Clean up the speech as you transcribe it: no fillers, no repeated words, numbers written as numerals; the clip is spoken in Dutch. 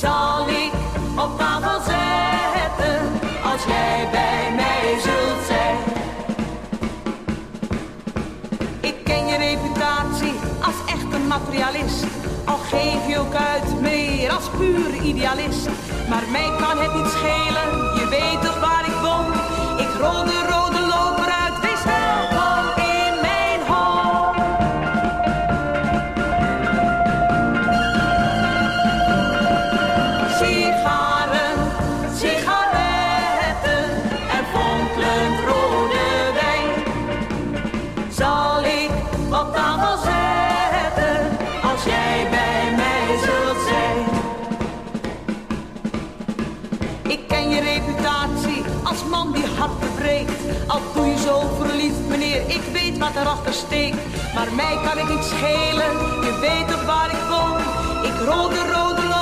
zal ik op tafel zetten, als jij bij mij zult zijn. Ik ken je reputatie als echte materialist, al geef je ook uit meer als puur idealist. Maar mij kan het niet schelen, je weet toch waar ik woon. Ik rol de rode loper uit, wees welkom in mijn home. Sigaren, sigaretten en fonkelend rode wijn zal ik op tafel zetten, als jij bij mij zult zijn. Ik ken je reputatie als man die harten breekt, al doe je zo verliefd meneer, ik weet wat erachter steekt. Maar mij kan het niet schelen, je weet toch waar ik woon. Ik rol de rode